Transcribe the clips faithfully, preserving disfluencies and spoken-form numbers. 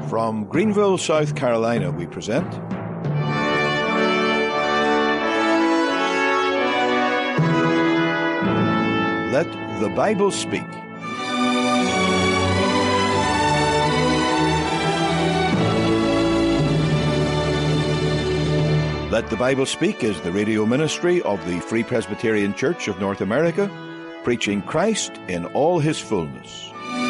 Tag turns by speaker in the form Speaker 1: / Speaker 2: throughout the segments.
Speaker 1: From Greenville, South Carolina, we present Let the Bible Speak. Let the Bible Speak is the radio ministry of the Free Presbyterian Church of North America, preaching Christ in all his fullness.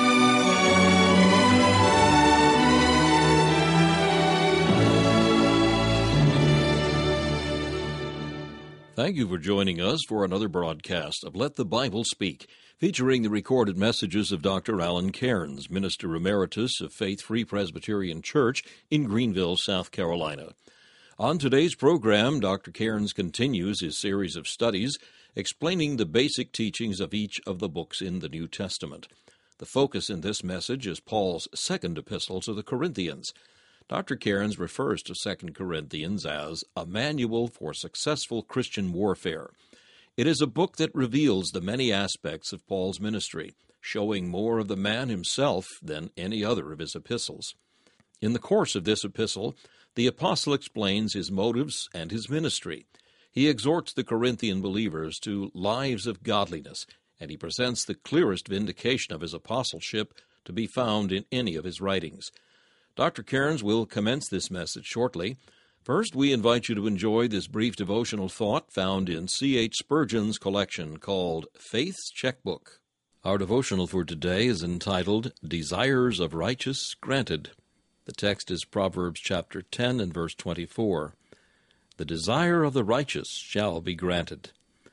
Speaker 2: Thank you for joining us for another broadcast of Let the Bible Speak, featuring the recorded messages of Doctor Alan Cairns, Minister Emeritus of Faith Free Presbyterian Church in Greenville, South Carolina. On today's program, Doctor Cairns continues his series of studies explaining the basic teachings of each of the books in the New Testament. The focus in this message is Paul's second epistle to the Corinthians. Doctor Cairns refers to Second Corinthians as a manual for successful Christian warfare. It is a book that reveals the many aspects of Paul's ministry, showing more of the man himself than any other of his epistles. In the course of this epistle, the apostle explains his motives and his ministry. He exhorts the Corinthian believers to lives of godliness, and he presents the clearest vindication of his apostleship to be found in any of his writings. Doctor Cairns will commence this message shortly. First, we invite you to enjoy this brief devotional thought found in C H Spurgeon's collection called Faith's Checkbook. Our devotional for today is entitled, Desires of Righteous Granted. The text is Proverbs chapter ten and verse twenty-four. The desire of the righteous shall be granted.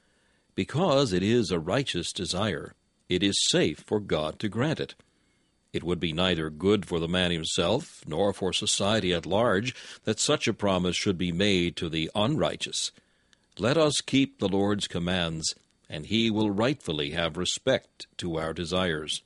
Speaker 2: Because it is a righteous desire, it is safe for God to grant it. It would be neither good for the man himself, nor for society at large, that such a promise should be made to the unrighteous. Let us keep the Lord's commands, and he will rightfully have respect to our desires.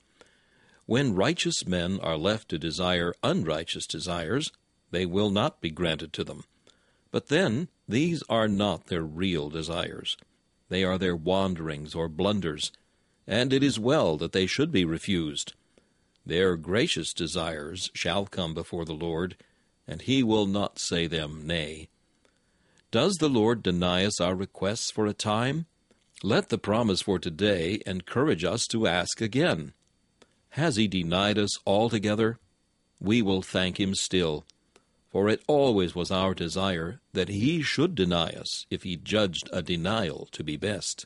Speaker 2: When righteous men are left to desire unrighteous desires, they will not be granted to them. But then, these are not their real desires. They are their wanderings or blunders, and it is well that they should be refused. Their gracious desires shall come before the Lord, and he will not say them nay. Does the Lord deny us our requests for a time? Let the promise for today encourage us to ask again. Has he denied us altogether? We will thank him still, for it always was our desire that he should deny us if he judged a denial to be best.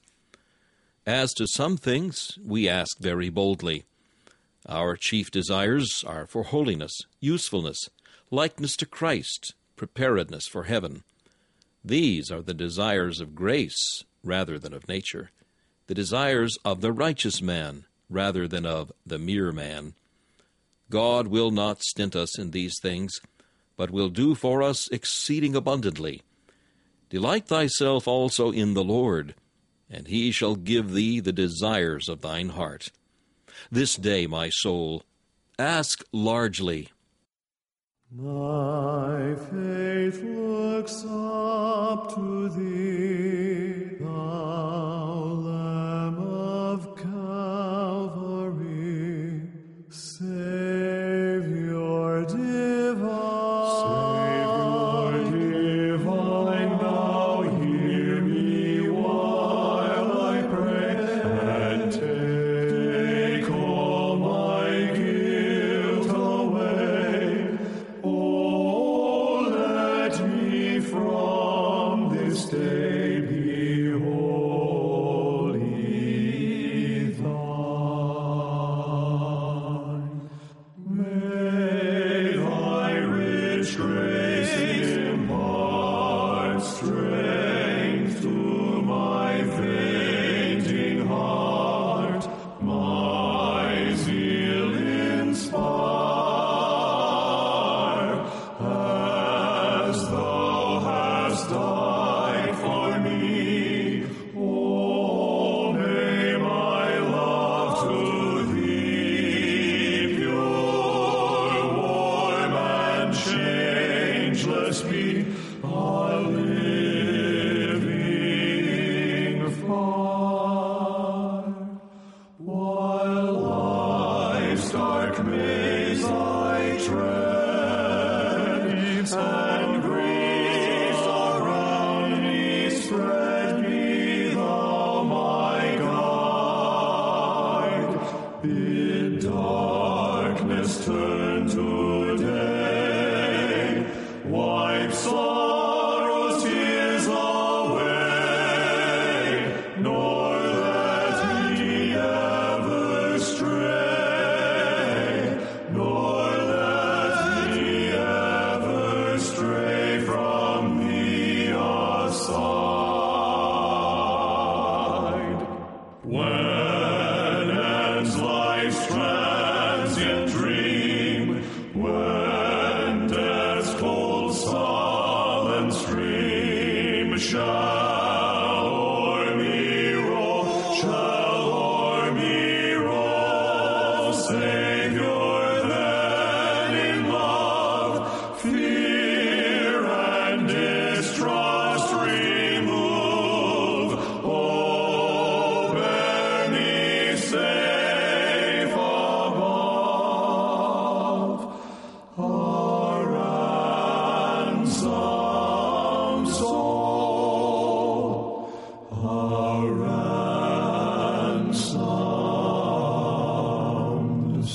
Speaker 2: As to some things, we ask very boldly. Our chief desires are for holiness, usefulness, likeness to Christ, preparedness for heaven. These are the desires of grace rather than of nature, the desires of the righteous man rather than of the mere man. God will not stint us in these things, but will do for us exceeding abundantly. Delight thyself also in the Lord, and he shall give thee the desires of thine heart. This day, my soul, ask largely.
Speaker 3: My faith looks up to thee, thou Lamb of Calvary, Savior divine. Savior divine, now hear me while I pray, and take all my guilt away. Oh, let me from this day be wholly thine. May thy rich grace impart strength to my fainting heart, my zeal inspire, as thou hast died for me. Oh, may my love to thee pure, warm, and changeless be, a living fire, while life's dark maze I tread. darkness turn to day. Wipe sorrow's tears away, nor let me ever stray, nor let me ever stray from thee aside. When ends life's transient dream, when death's cold sullen stream shall o'er me roll, shall o'er me roll, Savior, then in love, fear and distrust remove. Oh, bear me safe above, a ransomed soul, a ransomed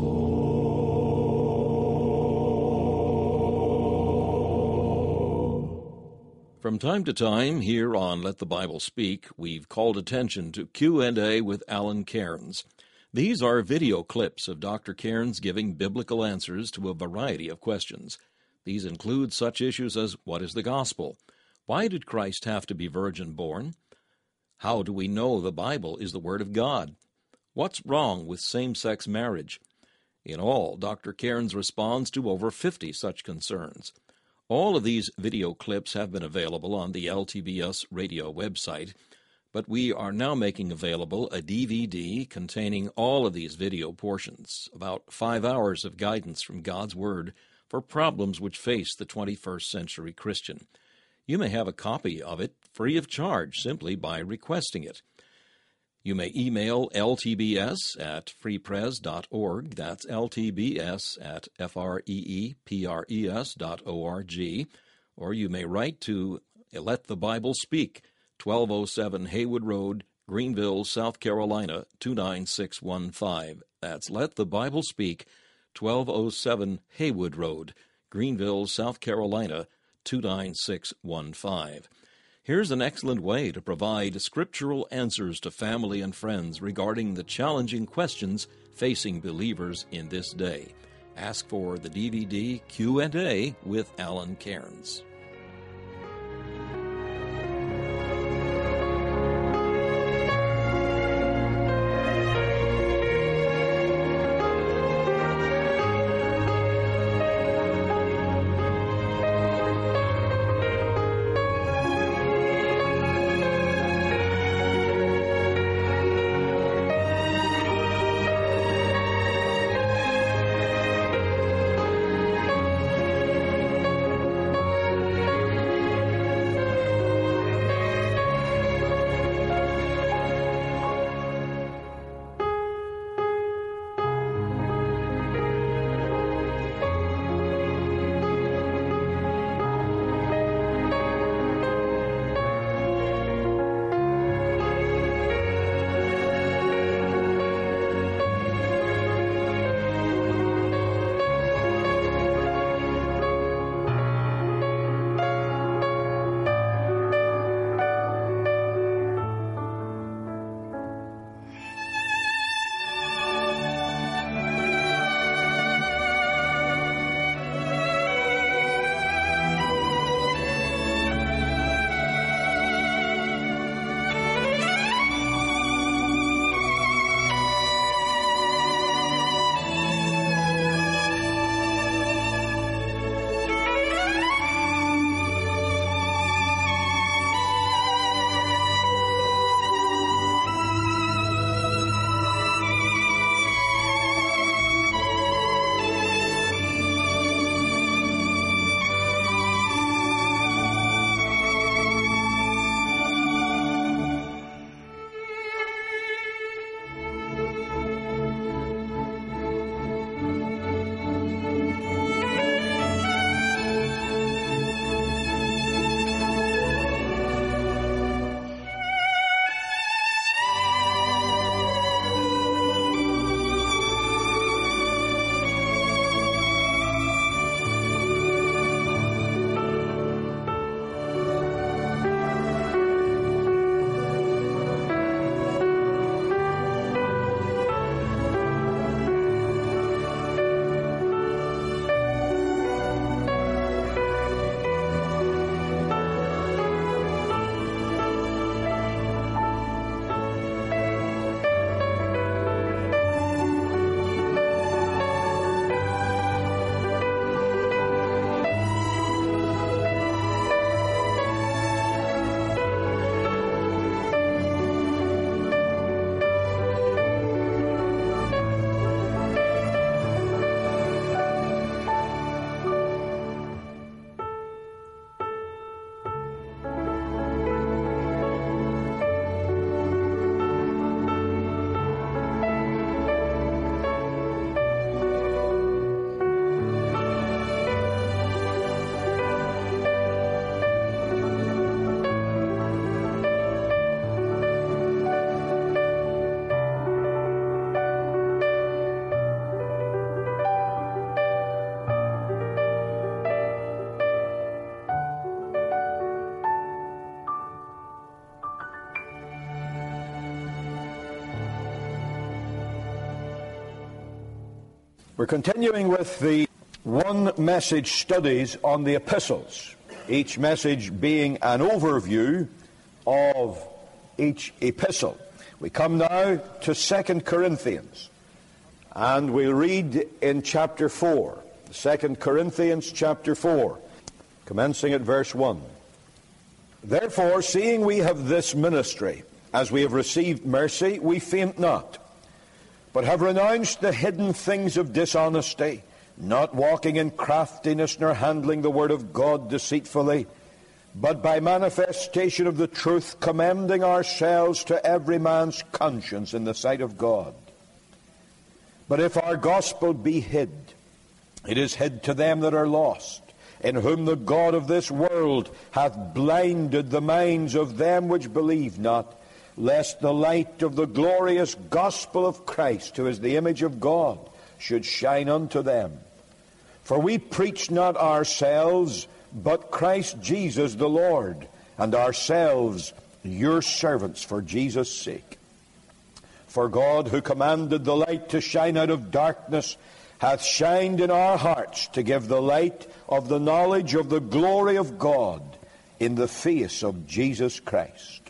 Speaker 3: soul.
Speaker 2: From time to time, here on Let the Bible Speak, we've called attention to Q and A with Alan Cairns. These are video clips of Doctor Cairns giving biblical answers to a variety of questions. These include such issues as, what is the gospel? Why did Christ have to be virgin-born? How do we know the Bible is the Word of God? What's wrong with same-sex marriage? In all, Doctor Cairns responds to over fifty such concerns. All of these video clips have been available on the L T B S radio website, but we are now making available a D V D containing all of these video portions, about five hours of guidance from God's Word for problems which face the twenty-first century Christian. You may have a copy of it free of charge simply by requesting it. You may email L T B S at free pres dot org. That's L T B S at F R E E P R E S dot O R G. Or you may write to Let the Bible Speak, twelve oh seven Haywood Road, Greenville, South Carolina, two nine six one five. That's Let the Bible Speak, twelve oh seven Haywood Road, Greenville, South Carolina, two nine six one five. Here's an excellent way to provide scriptural answers to family and friends regarding the challenging questions facing believers in this day. Ask for the D V D Q and A with Alan Cairns.
Speaker 1: We're continuing with the one message studies on the epistles, each message being an overview of each epistle. We come now to Second Corinthians, and we'll read in chapter four. Second Corinthians chapter four, commencing at verse one. Therefore, seeing we have this ministry, as we have received mercy, we faint not, but have renounced the hidden things of dishonesty, not walking in craftiness, nor handling the word of God deceitfully, but by manifestation of the truth, commending ourselves to every man's conscience in the sight of God. But if our gospel be hid, it is hid to them that are lost, in whom the God of this world hath blinded the minds of them which believe not, lest the light of the glorious gospel of Christ, who is the image of God, should shine unto them. For we preach not ourselves, but Christ Jesus the Lord, and ourselves your servants for Jesus' sake. For God, who commanded the light to shine out of darkness, hath shined in our hearts to give the light of the knowledge of the glory of God in the face of Jesus Christ.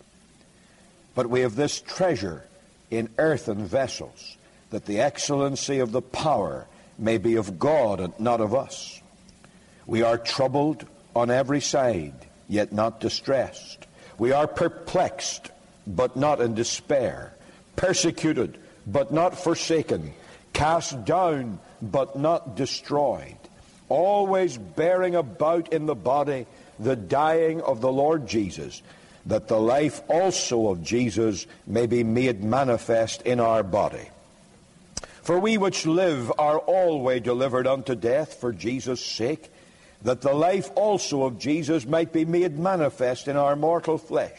Speaker 1: But we have this treasure in earthen vessels, that the excellency of the power may be of God and not of us. We are troubled on every side, yet not distressed. We are perplexed, but not in despair. Persecuted, but not forsaken. Cast down, but not destroyed. Always bearing about in the body the dying of the Lord Jesus, that the life also of Jesus may be made manifest in our body. For we which live are always delivered unto death for Jesus' sake, that the life also of Jesus might be made manifest in our mortal flesh.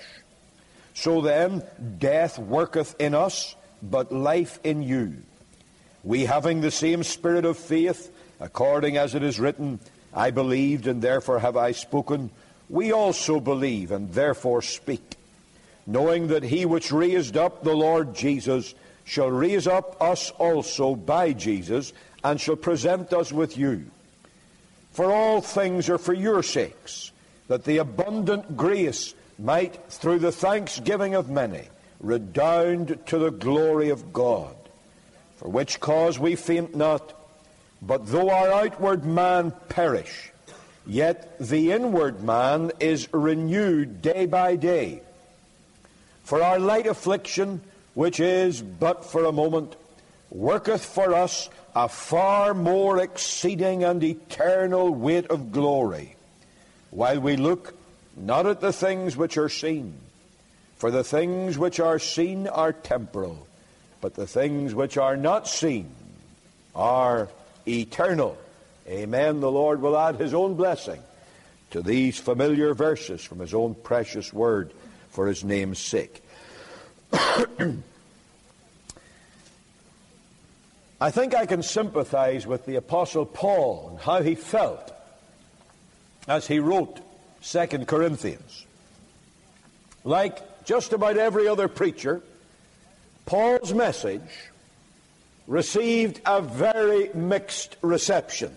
Speaker 1: So then, death worketh in us, but life in you. We having the same spirit of faith, according as it is written, I believed, and therefore have I spoken. We also believe, and therefore speak, knowing that he which raised up the Lord Jesus shall raise up us also by Jesus, and shall present us with you. For all things are for your sakes, that the abundant grace might, through the thanksgiving of many, redound to the glory of God. For which cause we faint not, but though our outward man perish, yet the inward man is renewed day by day. For our light affliction, which is but for a moment, worketh for us a far more exceeding and eternal weight of glory, while we look not at the things which are seen. For the things which are seen are temporal, but the things which are not seen are eternal. Amen. The Lord will add his own blessing to these familiar verses from his own precious word for his name's sake. I think I can sympathize with the Apostle Paul and how he felt as he wrote Second Corinthians. Like just about every other preacher, Paul's message received a very mixed reception.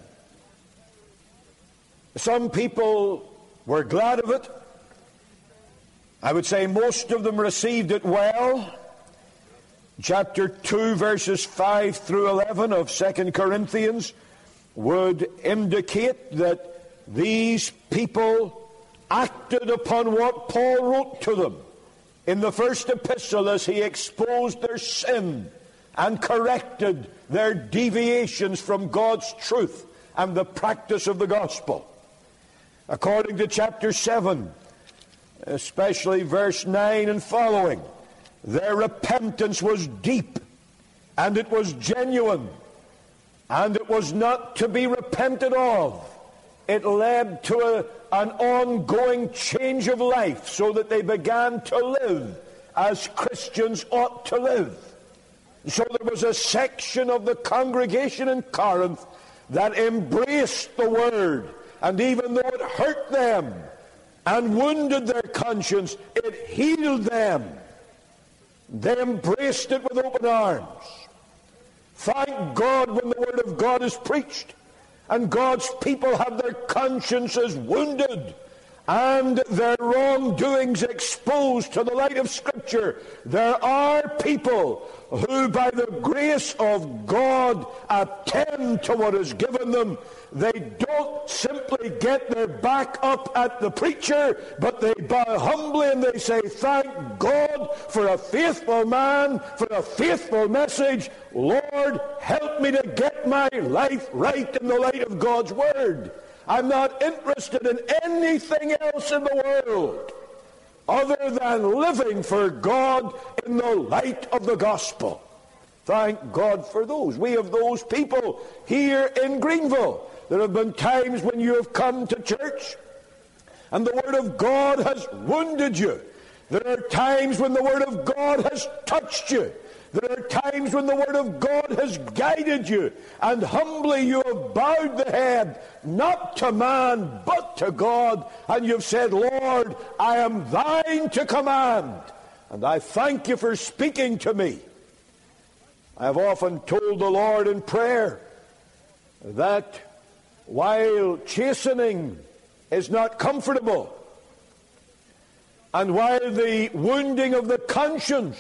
Speaker 1: Some people were glad of it. I would say most of them received it well. Chapter two, verses five through eleven of Second Corinthians would indicate that these people acted upon what Paul wrote to them in the first epistle as he exposed their sin and corrected their deviations from God's truth and the practice of the gospel. According to chapter seven, especially verse nine and following, their repentance was deep, and it was genuine, and it was not to be repented of. It led to a, an ongoing change of life, so that they began to live as Christians ought to live. So there was a section of the congregation in Corinth that embraced the word, and even though it hurt them and wounded their conscience, it healed them. They embraced it with open arms. Thank God when the Word of God is preached and God's people have their consciences wounded and their wrongdoings exposed to the light of Scripture. There are people who, by the grace of God, attend to what is given them. They don't simply get their back up at the preacher, but they bow humbly and they say, thank God for a faithful man, for a faithful message. Lord, help me to get my life right in the light of God's Word. I'm not interested in anything else in the world other than living for God in the light of the gospel. Thank God for those. We have those people here in Greenville. There have been times when you have come to church and the Word of God has wounded you. There are times when the Word of God has touched you. There are times when the Word of God has guided you, and humbly you have bowed the head, not to man, but to God, and you've said, Lord, I am thine to command, and I thank you for speaking to me. I have often told the Lord in prayer that while chastening is not comfortable, and while the wounding of the conscience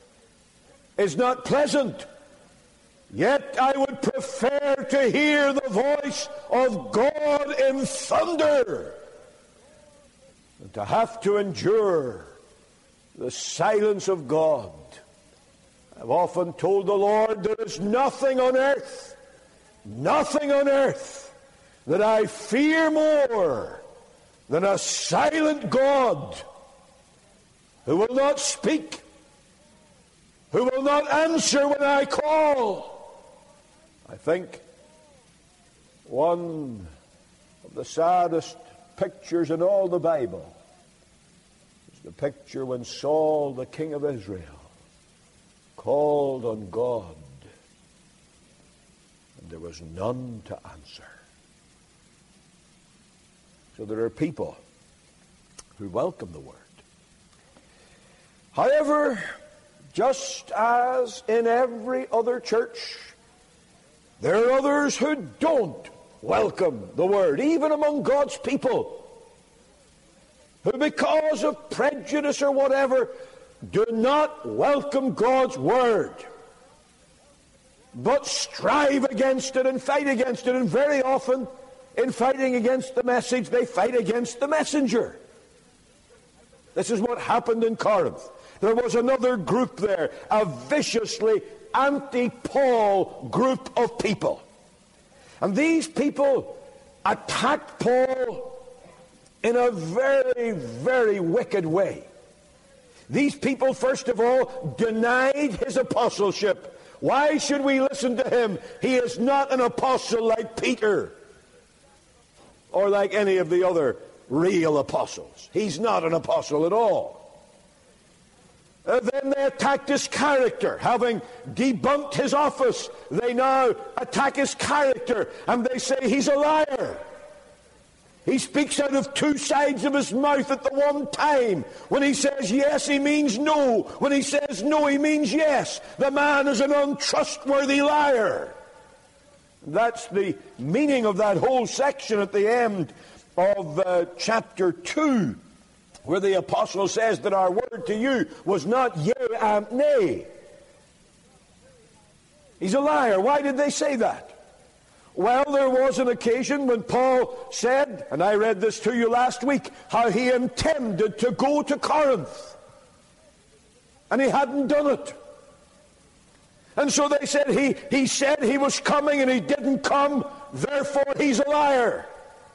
Speaker 1: is not pleasant, yet I would prefer to hear the voice of God in thunder than to have to endure the silence of God. I've often told the Lord, there is nothing on earth, nothing on earth that I fear more than a silent God who will not speak, who will not answer when I call. I think one of the saddest pictures in all the Bible is the picture when Saul, the king of Israel, called on God, and there was none to answer. So there are people who welcome the Word. However, just as in every other church, there are others who don't welcome the Word, even among God's people, who because of prejudice or whatever, do not welcome God's Word, but strive against it and fight against it, and very often, in fighting against the message, they fight against the messenger. This is what happened in Corinth. There was another group there, a viciously anti-Paul group of people. And these people attacked Paul in a very, very wicked way. These people, first of all, denied his apostleship. Why should we listen to him? He is not an apostle like Peter or like any of the other real apostles. He's not an apostle at all. Uh, then they attacked his character. Having debunked his office, they now attack his character, and they say he's a liar. He speaks out of two sides of his mouth at the one time. When he says yes, he means no. When he says no, he means yes. The man is an untrustworthy liar. That's the meaning of that whole section at the end of uh, chapter two, where the apostle says that our word to you was not yea and nay. He's a liar. Why did they say that? Well, there was an occasion when Paul said, and I read this to you last week, how he intended to go to Corinth, and he hadn't done it. And so they said he, he said he was coming and he didn't come, therefore he's a liar.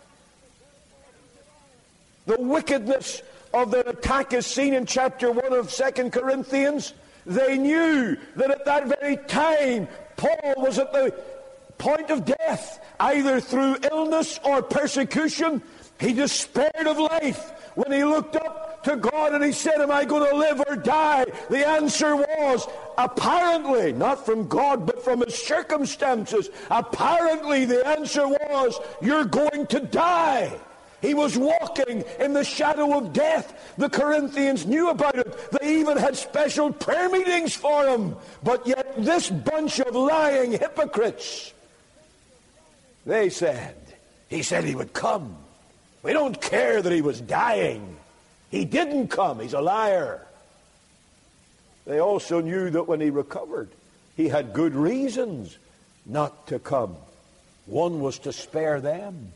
Speaker 1: The wickedness of their attack is seen in chapter one of Second Corinthians. They knew that at that very time Paul was at the point of death, either through illness or persecution. He despaired of life. When he looked up to God and he said, am I going to live or die? The answer was, apparently, not from God but from his circumstances, apparently the answer was, you're going to die. He was walking in the shadow of death. The Corinthians knew about it. They even had special prayer meetings for him. But yet this bunch of lying hypocrites, they said, he said he would come. We don't care that he was dying. He didn't come. He's a liar. They also knew that when he recovered, he had good reasons not to come. One was to spare them.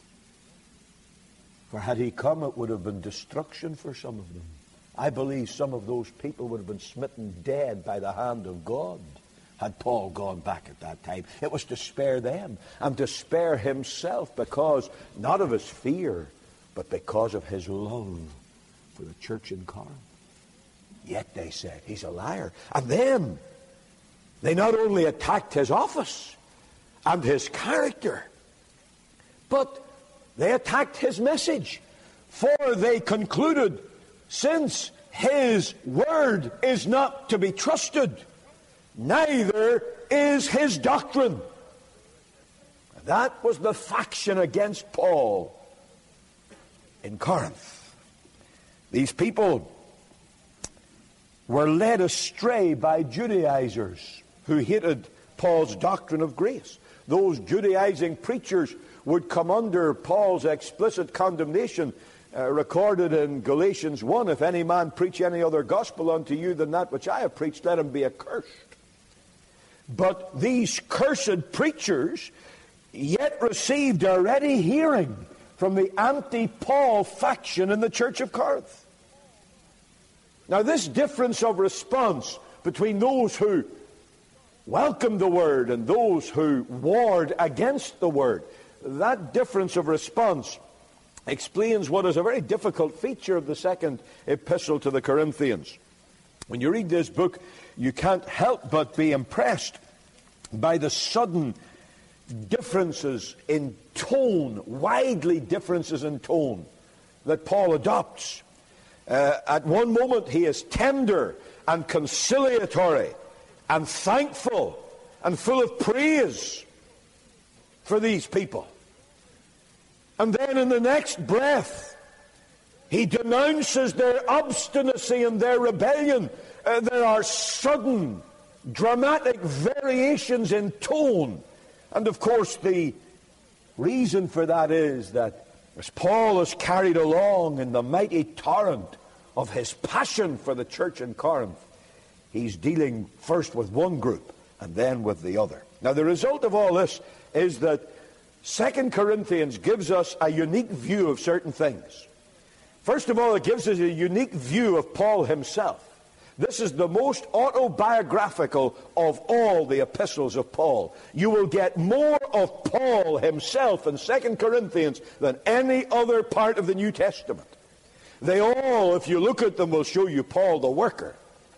Speaker 1: For had he come, it would have been destruction for some of them. I believe some of those people would have been smitten dead by the hand of God had Paul gone back at that time. It was to spare them and to spare himself, because not of his fear, but because of his love for the church in Corinth. Yet they said, he's a liar. And then they not only attacked his office and his character, but they attacked his message. For they concluded, since his word is not to be trusted, neither is his doctrine. That was the faction against Paul in Corinth. These people were led astray by Judaizers who hated Paul's doctrine of grace. Those Judaizing preachers would come under Paul's explicit condemnation uh, recorded in Galatians one. If any man preach any other gospel unto you than that which I have preached, let him be accursed. But these cursed preachers yet received a ready hearing from the anti-Paul faction in the church of Corinth. Now, this difference of response between those who welcomed the word and those who warred against the word, that difference of response explains what is a very difficult feature of the second epistle to the Corinthians. When you read this book, you can't help but be impressed by the sudden differences in tone, widely differences in tone, that Paul adopts. Uh, at one moment he is tender and conciliatory and thankful and full of praise for these people. And then in the next breath, he denounces their obstinacy and their rebellion. Uh, there are sudden, dramatic variations in tone. And of course, the reason for that is that as Paul is carried along in the mighty torrent of his passion for the church in Corinth, he's dealing first with one group and then with the other. Now, the result of all this is that Second Corinthians gives us a unique view of certain things. First of all, it gives us a unique view of Paul himself. This is the most autobiographical of all the epistles of Paul. You will get more of Paul himself in Second Corinthians than any other part of the New Testament. They all, if you look at them, will show you Paul the worker.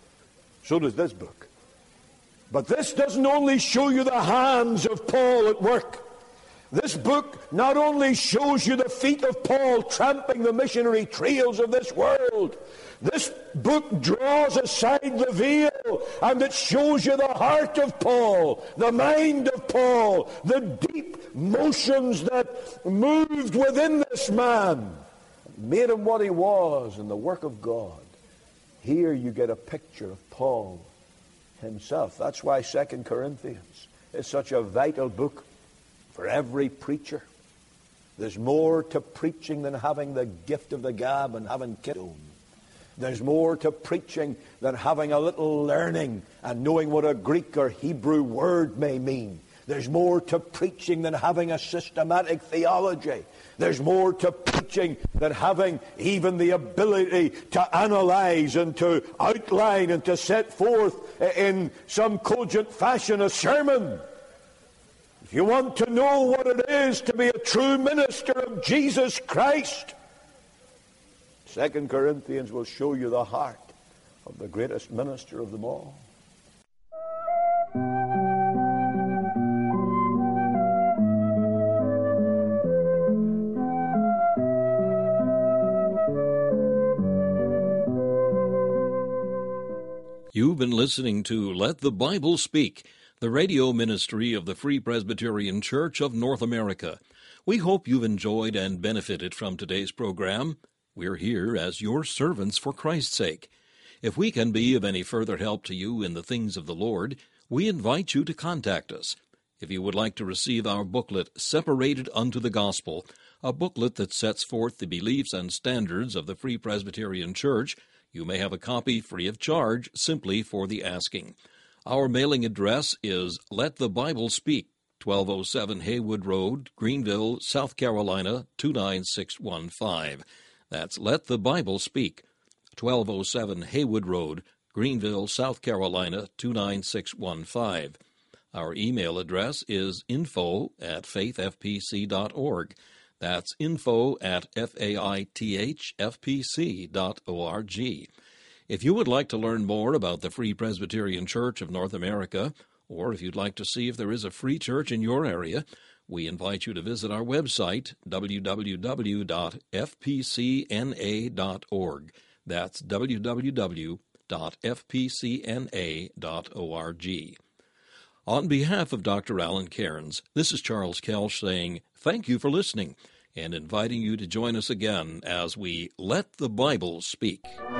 Speaker 1: So does this book. But this doesn't only show you the hands of Paul at work. This book not only shows you the feet of Paul tramping the missionary trails of this world. This book draws aside the veil and it shows you the heart of Paul, the mind of Paul, the deep motions that moved within this man, made him what he was in the work of God. Here you get a picture of Paul himself. That's why Second Corinthians is such a vital book for every preacher. There's more to preaching than having the gift of the gab and having kiddo. There's more to preaching than having a little learning and knowing what a Greek or Hebrew word may mean. There's more to preaching than having a systematic theology. There's more to preaching than having even the ability to analyze and to outline and to set forth in some cogent fashion a sermon. If you want to know what it is to be a true minister of Jesus Christ, Second Corinthians will show you the heart of the greatest minister of them all.
Speaker 2: You've been listening to Let the Bible Speak, the radio ministry of the Free Presbyterian Church of North America. We hope you've enjoyed and benefited from today's program. We're here as your servants for Christ's sake. If we can be of any further help to you in the things of the Lord, we invite you to contact us. If you would like to receive our booklet, Separated Unto the Gospel, a booklet that sets forth the beliefs and standards of the Free Presbyterian Church, you may have a copy free of charge simply for the asking. Our mailing address is Let the Bible Speak, twelve oh seven Haywood Road, Greenville, South Carolina, two nine six one five. That's Let the Bible Speak, twelve oh seven Haywood Road, Greenville, South Carolina, two nine six one five. Our email address is info at faith f p c dot org. That's info at f a i t h f p c dot org. If you would like to learn more about the Free Presbyterian Church of North America, or if you'd like to see if there is a free church in your area, we invite you to visit our website, w w w dot f p c n a dot org. That's w w w dot f p c n a dot org. On behalf of Doctor Alan Cairns, this is Charles Kelsch saying thank you for listening and inviting you to join us again as we Let the Bible Speak.